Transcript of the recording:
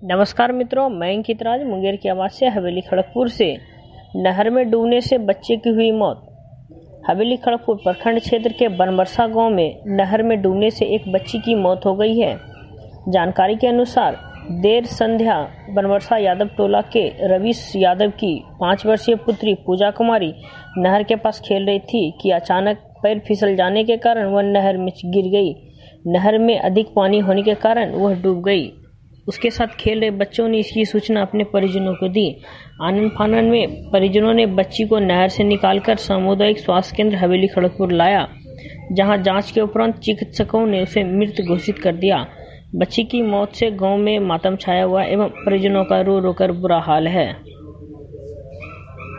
नमस्कार मित्रों, मैं अंकित राज मुंगेर की आवाज़ से हवेली खड़गपुर से। नहर में डूबने से बच्चे की हुई मौत। हवेली खड़गपुर प्रखंड क्षेत्र के बनबरसा गांव में नहर में डूबने से एक बच्ची की मौत हो गई है। जानकारी के अनुसार देर संध्या बनबरसा यादव टोला के रवीश यादव की 5 वर्षीय पुत्री पूजा कुमारी नहर के पास खेल रही थी कि अचानक पैर फिसल जाने के कारण वह नहर में गिर गई। नहर में अधिक पानी होने के कारण वह डूब गई। उसके साथ खेल रहे बच्चों ने इसकी सूचना अपने परिजनों को दी। आनन फानन में परिजनों ने बच्ची को नहर से निकालकर सामुदायिक स्वास्थ्य केंद्र हवेली खड़गपुर लाया, जहां जांच के उपरांत चिकित्सकों ने उसे मृत घोषित कर दिया। बच्ची की मौत से गांव में मातम छाया हुआ एवं परिजनों का रो रो कर बुरा हाल है।